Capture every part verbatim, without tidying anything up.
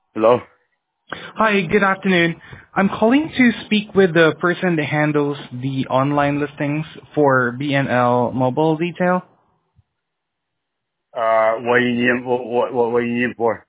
Hello? Hi, good afternoon. I'm calling to speak with the person that handles the online listings for B N L Mobile Detail. Uh, what you need, what, what, what, what you need for?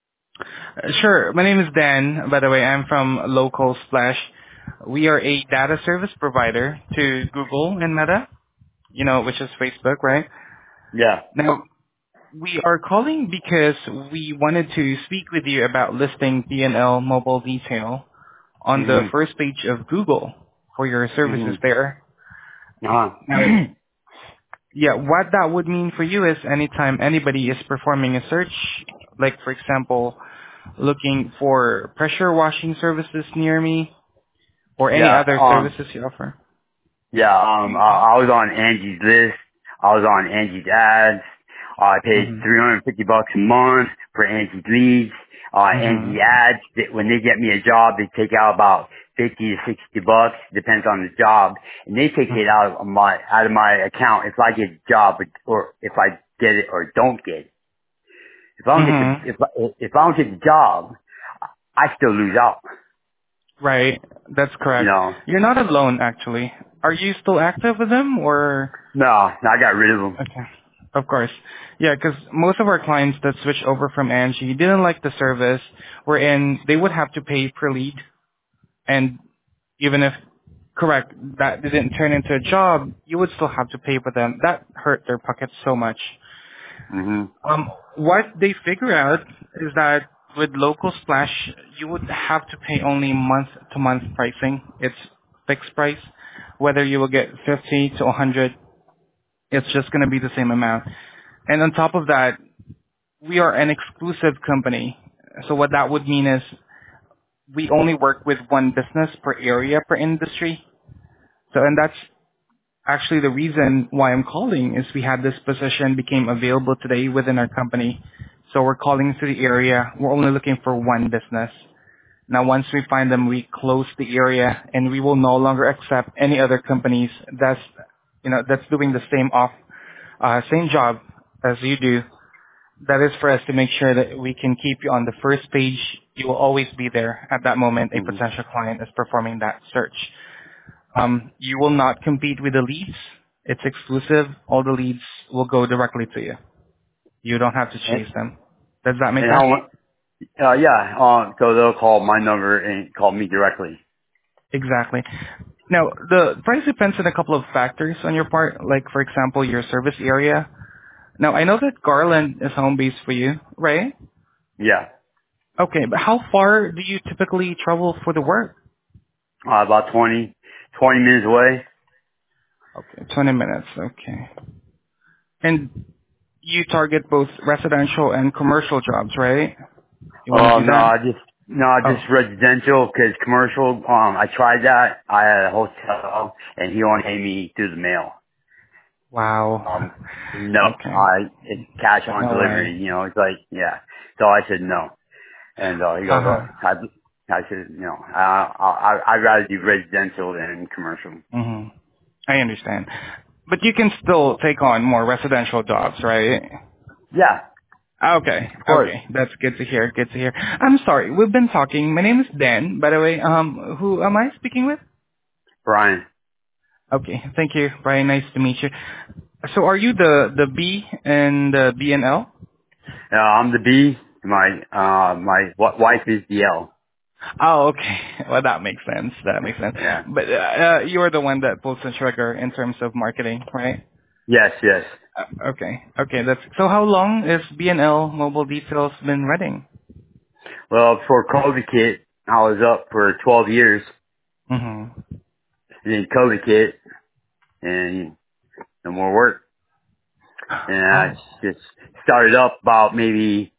Uh, Sure. My name is Dan. By the way, I'm from Local Splash. We are a data service provider to Google and Meta, you know, which is Facebook, right? Yeah. Now, we are calling because we wanted to speak with you about listing B N L Mobile Detail on the hmm first page of Google for your hmm services there. Uh-huh. Now, yeah, what that would mean for you is anytime anybody is performing a search, like for example, looking for pressure washing services near me or any yeah, other um, services you offer. yeah, um, I, I was on Angie's list. I was on Angie's ads. Uh, I paid Mhm. three hundred fifty bucks a month for Angie's leads. Uh, Angie Mhm. ads, that when they get me a job, they take out about fifty to sixty bucks, depends on the job, and they take it Mhm. out of my, out of my account if I get a job or if I get it or don't get it. If I don't get the, Mhm. if, I- if I don't get the job, I still lose out. Right. That's You correct. know, You're not alone actually. Are you still active with them or? no, no, I got rid of them. Okay. Of course. Yeah, because most of our clients that switched over from Angie didn't like the service wherein they would have to pay per lead, and even if correct that didn't turn into a job, you would still have to pay for them. That hurt their pockets so much. hmm Um, what they figure out is that with local splash, you would have to pay only month to month pricing. It's fixed price. Whether you will get fifty to one hundred, it's just going to be the same amount. And on top of that, we are an exclusive company. So what that would mean is we only work with one business per area per industry. So, and that's actually the reason why I'm calling is we had this position became available today within our company. So we're calling to the area. We're only looking for one business. Now once we find them, we close the area and we will no longer accept any other companies that's, you know, that's doing the same off, uh, same job as you do. That is for us to make sure that we can keep you on the first page. You will always be there at that moment a hmm potential client is performing that search. Um, you will not compete with the leads. It's exclusive. All the leads will go directly to you. You don't have to And, chase them. Does that make and sense? how much? Uh, yeah. Um, so they'll call my number and call me directly. Exactly. Now, the price depends on a couple of factors on your part, like, for example, your service area. Now, I know that Garland is home base for you, right? Yeah. Okay, but how far do you typically travel for the work? Uh, about twenty, twenty minutes away. Okay, twenty minutes, okay. And you target both residential and commercial jobs, right? You want to Oh do no, that? I just no, just Oh, residential because commercial. Um, I tried that. I had a hotel, and he only paid me through the mail. wow. Um, no, Okay. I it's cash on No way. delivery. You know, it's like yeah. So I said no. And uh, he goes, Uh-huh. oh, I, I said, you know, I, I, I'd rather do residential than commercial. hmm I understand. But you can still take on more residential jobs, right? Yeah, Okay. of course. Okay. That's good to hear. Good to hear. I'm sorry. We've been talking. My name is Dan, by the way. Um, who am I speaking with? Brian. Okay. Thank you. Brian, nice to meet you. So are you the, the B and the B and L? Uh, I'm the B. My, uh, my w- wife is the L. Oh, okay. Well, that makes sense. That makes sense. Yeah. But uh, uh, you're the one that pulls the trigger in terms of marketing, right? Yes, yes. Uh, okay. Okay. That's so. How long has B and L Mobile Details been running? Well, for COVID kit, I was up for twelve years. Mm-hmm. And then COVID kit, and no more work. And I Oh. just started up about maybe,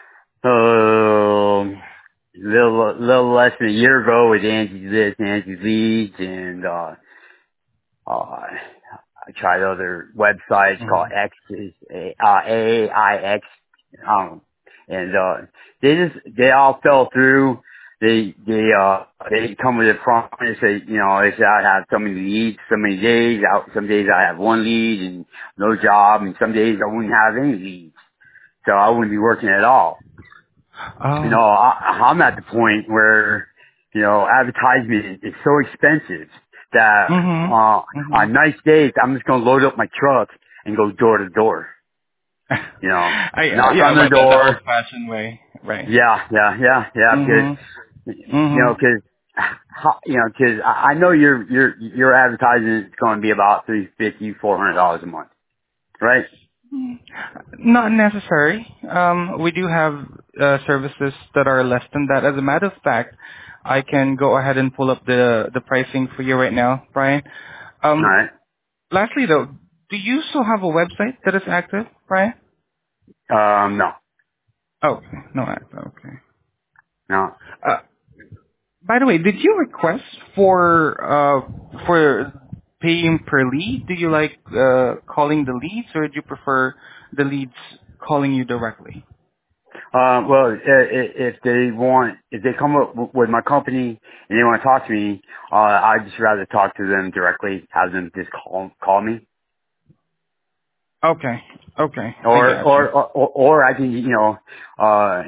um, little, little less than a year ago with Angie's List, Angie's Leads, and, uh, uh, I tried other websites called Mm-hmm. X, uh, A I X, um, and, uh, they just, they all fell through. They, they, uh, they come with a promise. They, you know, they say I have so many leads, so many days. Out, some days I have one lead and no job, and some days I wouldn't have any leads. So I wouldn't be working at all. You Oh. know, I, I'm at the point where, you know, advertisement is so expensive that, uh, Mm-hmm. Mm-hmm. on nice days, I'm just going to load up my truck and go door to door. You know, I, uh, knock yeah, on their right, the, the door. old-fashioned way. Right. Yeah, yeah, yeah, yeah, Mm-hmm. because, you know, Mm-hmm. cause, you know, cause I I know your, your, your advertising is going to be about three fifty, four hundred dollars a month, right? Not necessary. Um, we do have uh, services that are less than that. As a matter of fact, I can go ahead and pull up the the pricing for you right now, Brian. Um, Alright. lastly, though, do you still have a website that is active, Brian? Um, no, Oh, no, active. Okay. no. Uh, by the way, did you request for uh for paying per lead? Do you like uh calling the leads, or do you prefer the leads calling you directly? Um, well, i- i- if they want, if they come up w- with my company and they want to talk to me, uh, I'd just rather talk to them directly, have them just call, call me. Okay. Okay. I Or, or, gotcha. or, or I can, you know, uh,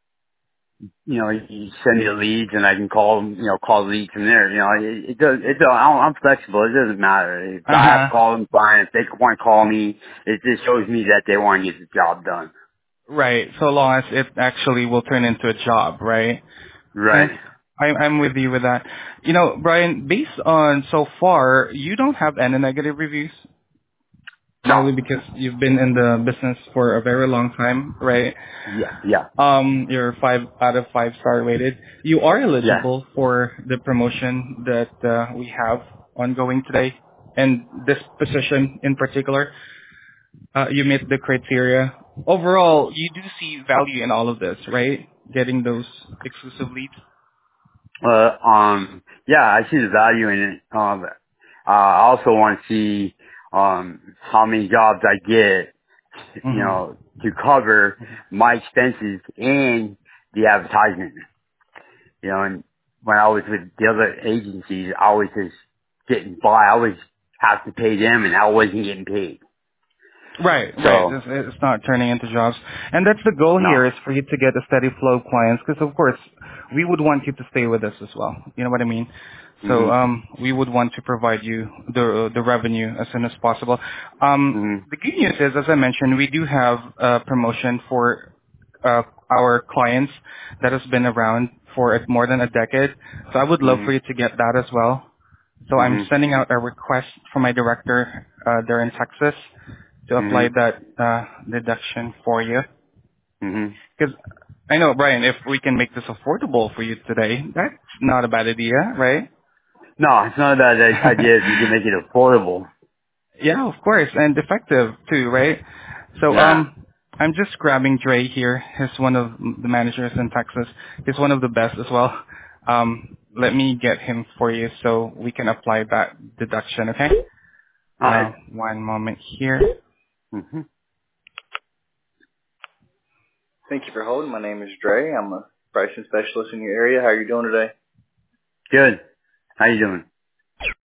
you know, you send me the leads and I can call them, you know, call the leads from there. You know, it, it does, it does, I'm I'm flexible. It doesn't matter. If Uh I have to huh. call them, fine. If they want to call me, it just shows me that they want to get the job done. Right. So long as it actually will turn into a job, right? Okay. Right. I, I'm with you with that. You know, Brian, based on so far, you don't have any negative reviews, No. probably because you've been in the business for a very long time, right? Yeah. Yeah. Um, you're five out of five star rated. You are Yeah. eligible for the promotion that uh, we have ongoing today, and this position in particular. Uh, you meet the criteria. Overall, you do see value in all of this, right? Getting those exclusive leads. Uh, um, yeah, I see the value in it. Um, uh, I also want to see, um, how many jobs I get, you Mm-hmm. know, to cover my expenses and the advertisement. You know, and when I was with the other agencies, I was just getting by. I always have to pay them and I wasn't getting paid. Right, right. So, It's, it's not turning into jobs. And that's the goal no. here is for you to get a steady flow of clients because, of course, we would want you to stay with us as well. You know what I mean? So Mhm. um, we would want to provide you the the revenue as soon as possible. Um, Mhm. the good news is, as I mentioned, we do have a promotion for uh, our clients that has been around for more than a decade. So I would love for Mhm. you to get that as well. So I'm Mhm. sending out a request for my director uh, there in Texas to apply Mhm. that uh, deduction for you. Mhm. Because I know, Brian, if we can make this affordable for you today, that's not a bad idea, right? No, it's not a bad idea if you can make it affordable. Yeah, of course, and effective too, right? So Yeah. um, I'm just grabbing Dre here. He's one of the managers in Texas. He's one of the best as well. Um, let me get him for you so we can apply that deduction, okay? All Uh, right. one moment here. Mhm. Thank you for holding. My name is Dre. I'm a pricing specialist in your area. How are you doing today? Good. How you doing?